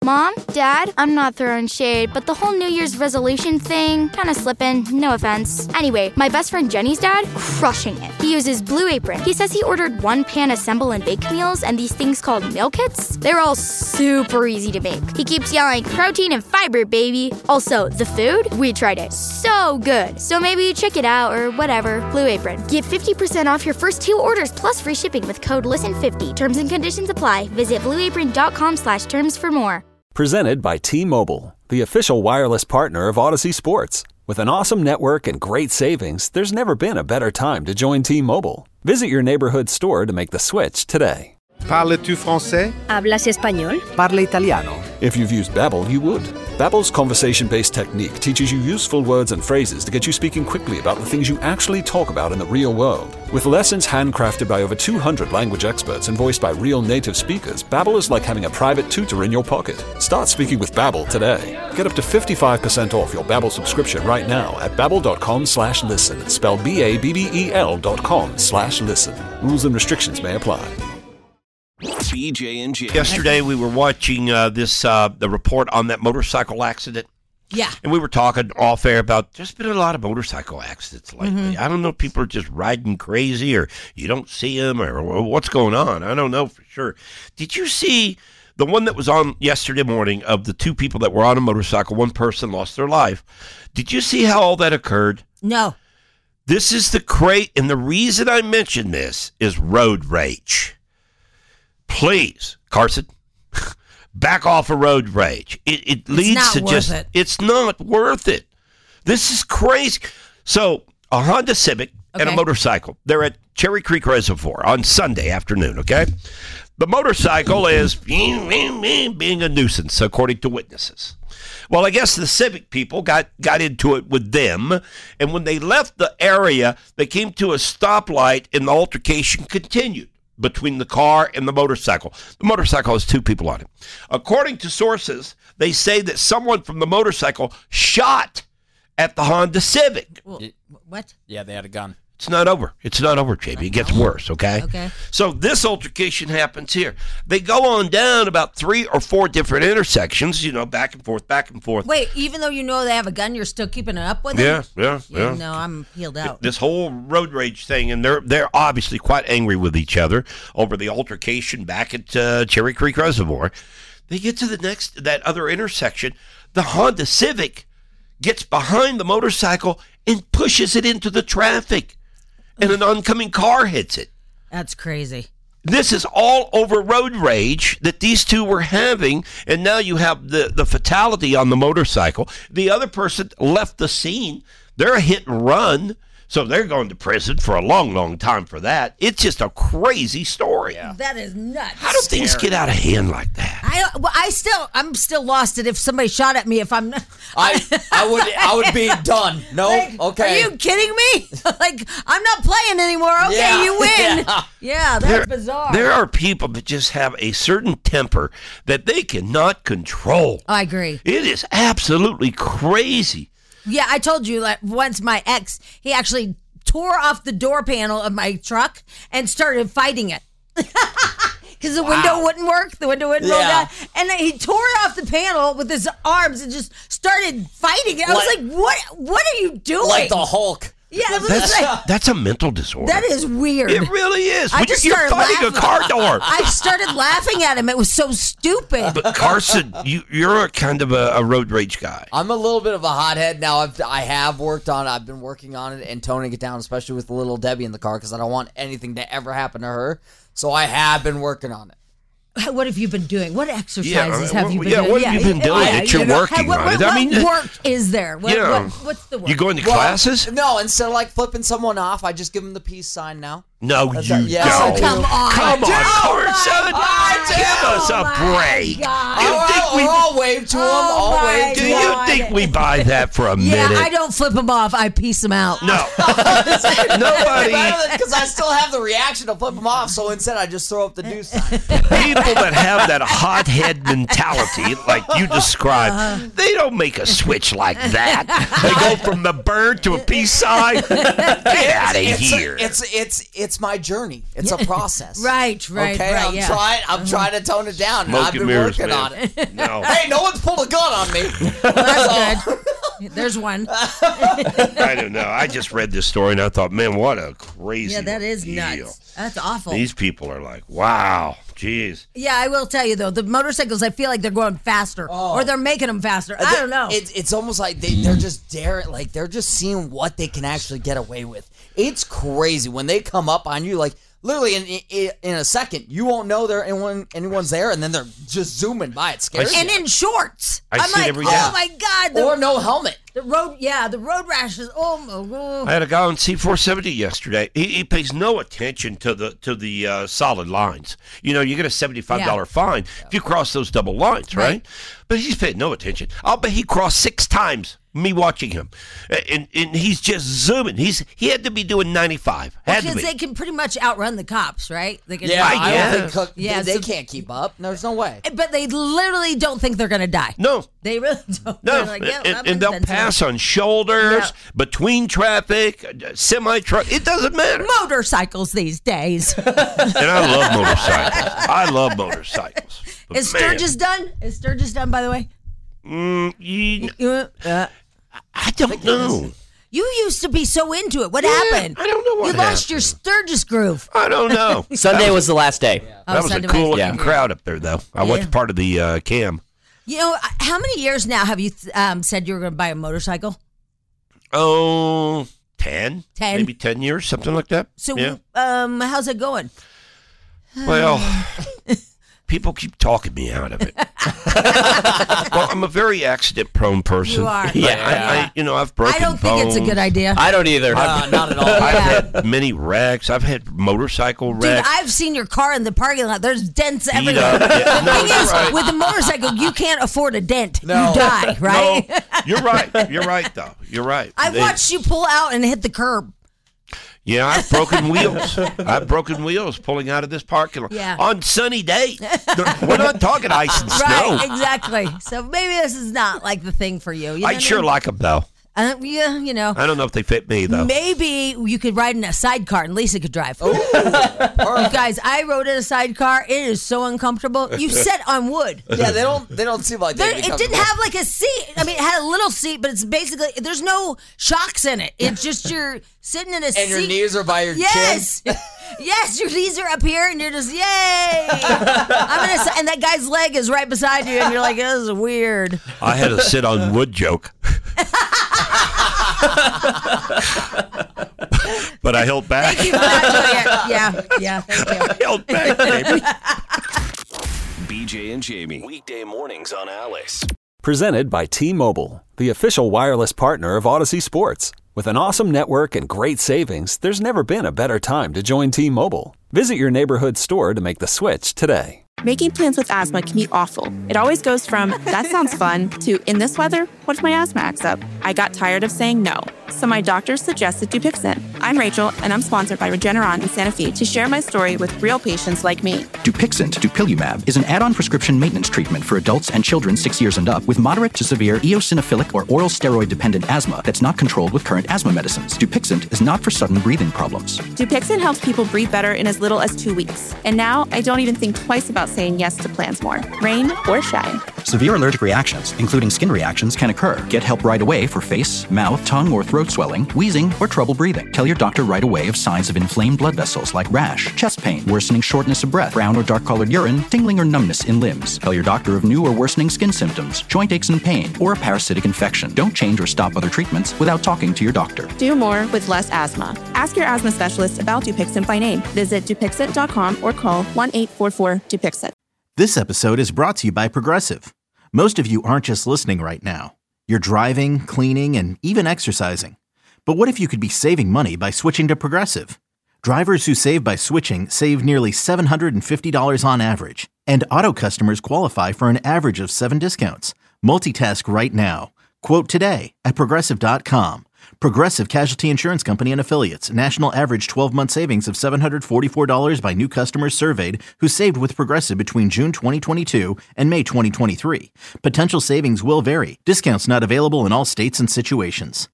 Mom, Dad, I'm not throwing shade, but the whole New Year's resolution thing, kind of slipping, no offense. Anyway, my best friend Jenny's dad, crushing it. He uses Blue Apron. He says he ordered 1-pan assemble and bake meals and these things called meal kits. They're all super easy to make. He keeps yelling, protein and fiber, baby. Also, the food, we tried it. So good. So maybe check it out or whatever. Blue Apron. Get 50% off your first 2 orders plus free shipping with code LISTEN50. Terms and conditions apply. Visit blueapron.com/terms for more. Presented by T-Mobile, the official wireless partner of Odyssey Sports. With an awesome network and great savings, there's never been a better time to join T-Mobile. Visit your neighborhood store to make the switch today. Parles-tu français? ¿Hablas español? Parla italiano. If you've used Babbel, you would. Babbel's conversation-based technique teaches you useful words and phrases to get you speaking quickly about the things you actually talk about in the real world. With lessons handcrafted by over 200 language experts and voiced by real native speakers, Babbel is like having a private tutor in your pocket. Start speaking with Babbel today. Get up to 55% off your Babbel subscription right now at babbel.com/listen. Spelled BABBEL.com/listen. Rules and restrictions may apply. BJ and J. Yesterday we were watching the report on that motorcycle accident. Yeah. And we were talking off air about there's been a lot of motorcycle accidents lately. Mm-hmm. I don't know if people are just riding crazy or you don't see them or what's going on. I don't know for sure. Did you see the one that was on yesterday morning of the 2 people that were on a motorcycle? One person lost their life. Did you see how all that occurred? No. This is and the reason I mention this is road rage. Please, Carson, back off of road rage. It leads to just, it's not worth it. This is crazy. So a Honda Civic and a motorcycle, they're at Cherry Creek Reservoir on Sunday afternoon, okay? The motorcycle is being a nuisance, according to witnesses. Well, I guess the Civic people got into it with them, and when they left the area, they came to a stoplight and the altercation continued between the car and the motorcycle. The motorcycle has 2 people on it. According to sources, they say that someone from the motorcycle shot at the Honda Civic. What? Yeah, they had a gun. It's not over. It's not over, JB. It gets worse, okay? Okay. So this altercation happens here. They go on down about 3 or 4 different intersections, back and forth, back and forth. Wait, even though you know they have a gun, you're still keeping it up with them? Yeah. No, I'm peeled out. This whole road rage thing, and they're obviously quite angry with each other over the altercation back at Cherry Creek Reservoir. They get to that other intersection. The Honda Civic gets behind the motorcycle and pushes it into the traffic. And an oncoming car hits it. That's crazy. This is all over road rage that these 2 were having, and now you have the fatality on the motorcycle. The other person left the scene. They're a hit and run, so they're going to prison for a long, long time for that. It's just a crazy story. Yeah. That is nuts. How do things get out of hand like that? I'm still lost at if somebody shot at me. If I'm not, I would be done. No, okay. Are you kidding me? I'm not playing anymore. Okay, Yeah. you win. Yeah, that's bizarre. There are people that just have a certain temper that they cannot control. I agree. It is absolutely crazy. Yeah, I told you once my ex, he actually tore off the door panel of my truck and started fighting it. Because the window wouldn't work. The window wouldn't roll down. And then he tore off the panel with his arms and just started fighting it. I was like, what are you doing? Like the Hulk. Yeah, That's a mental disorder. that is weird. It really is. You're started fighting a car door. I started laughing at him. It was so stupid. But Carson, you're a kind of a road rage guy. I'm a little bit of a hothead now. I've been working on it and toning it down, especially with little Debbie in the car, because I don't want anything to ever happen to her. So I have been working on it. What have you been doing? What exercises have you been doing? What have you been doing that you're working on it? What work is there? What's the work? You going to classes? No, instead of flipping someone off, I just give them the peace sign now. No, you don't. Oh, come on. Come on, Carson. Give us a break. I'll wave to them. I'll wave to Do you I think we buy that for a minute. I don't flip them off. I piece them out. No. Nobody. Because I still have the reaction to flip them off, so instead I just throw up the deuce sign. People that have that hothead mentality, like you described, they don't make a switch like that. They go from the bird to a peace sign. Get out of here. It's my journey. It's a process. Right. Okay, I'm trying to tone it down. And I've been working on it. No. Hey, no one's pulled a gun on me. Well, that's good. There's one. I don't know. I just read this story and I thought, man, what a crazy that is deal. nuts. That's awful. These people are like, wow, jeez. Yeah, I will tell you though, the motorcycles, I feel like they're going faster, or they're making them faster. I don't know. It's almost like they're just daring, like they're just seeing what they can actually get away with. It's crazy when they come up on you, like. Literally, in a second, you won't know anyone's there, and then they're just zooming by. It scares you. And in shorts. I'm like, every day. oh my God. Or no helmet. The road rashes. Oh my God. I had a guy on C470 yesterday. He pays no attention to the solid lines. You know, you get a $75 fine if you cross those double lines, right? But he's paid no attention. I'll bet he crossed 6 times. Me watching him, and he's just zooming. He had to be doing 95. Because they can pretty much outrun the cops, right? They can they can't keep up. There's no way. But they literally don't think they're going to die. No. They really don't. No, like, and they'll pass on shoulders, between traffic, semi-truck. It doesn't matter. Motorcycles these days. And I love motorcycles. But Is Sturgis done? Is Sturgis done, by the way? I don't know. You used to be so into it. What happened? I don't know what You lost your Sturgis groove. I don't know. Sunday was the last day. That was a cool looking crowd up there, though. I watched part of the cam. You know, how many years now have you said you were going to buy a motorcycle? Oh, 10. 10? Maybe 10 years, something like that. So, how's it going? Well, people keep talking me out of it. Well, I'm a very accident-prone person. You are. I've broken I don't think it's a bones. good idea. I don't either. Not at all. I've had many wrecks. I've had motorcycle Dude, wrecks. I've seen your car in the parking lot. There's dents everywhere. The thing is, with a motorcycle, you can't afford a dent. No. You die, right? No, you're right. You're right, though. You're right. I've watched you pull out and hit the curb. Yeah, I've broken wheels. I've broken wheels pulling out of this parking lot on sunny days. We're not talking ice and snow. Right, exactly. So maybe this is not like the thing for you. I sure like them, though. Yeah, you know. I don't know if they fit me, though. Maybe you could ride in a sidecar and Lisa could drive. Ooh, you guys, I rode in a sidecar. It is so uncomfortable. You sit on wood. Yeah, they don't seem like they. It didn't have like a seat. I mean, it had a little seat, but it's basically there's no shocks in it. It's just you're sitting in a seat. And your knees are by your yes. chin. Yes, your knees are up here, and you're just yay. And that guy's leg is right beside you, and you're like, this is weird. I had a sit on wood joke. But I held back. Thank you for that. Yeah, thank you. I held back, baby. BJ and Jamie. Weekday mornings on Alice. Presented by T-Mobile, the official wireless partner of Odyssey Sports. With an awesome network and great savings, there's never been a better time to join T-Mobile. Visit your neighborhood store to make the switch today. Making plans with asthma can be awful. It always goes from, that sounds fun, to, in this weather, what if my asthma acts up? I got tired of saying no. So my doctor suggested Dupixent. I'm Rachel, and I'm sponsored by Regeneron in Santa Fe to share my story with real patients like me. Dupixent, dupilumab, is an add-on prescription maintenance treatment for adults and children 6 years and up with moderate to severe eosinophilic or oral steroid-dependent asthma that's not controlled with current asthma medicines. Dupixent is not for sudden breathing problems. Dupixent helps people breathe better in as little as 2 weeks. And now I don't even think twice about saying yes to plans more, rain or shine. Severe allergic reactions, including skin reactions, can occur. Get help right away for face, mouth, tongue, or throat swelling, wheezing, or trouble breathing. Tell your doctor right away of signs of inflamed blood vessels like rash, chest pain, worsening shortness of breath, brown or dark-colored urine, tingling or numbness in limbs. Tell your doctor of new or worsening skin symptoms, joint aches and pain, or a parasitic infection. Don't change or stop other treatments without talking to your doctor. Do more with less asthma. Ask your asthma specialist about Dupixent by name. Visit Dupixent.com or call 1-844-DUPIXENT. This episode is brought to you by Progressive. Most of you aren't just listening right now. You're driving, cleaning, and even exercising. But what if you could be saving money by switching to Progressive? Drivers who save by switching save nearly $750 on average. And auto customers qualify for an average of 7 discounts. Multitask right now. Quote today at Progressive.com. Progressive Casualty Insurance Company and Affiliates. National average 12-month savings of $744 by new customers surveyed who saved with Progressive between June 2022 and May 2023. Potential savings will vary. Discounts not available in all states and situations.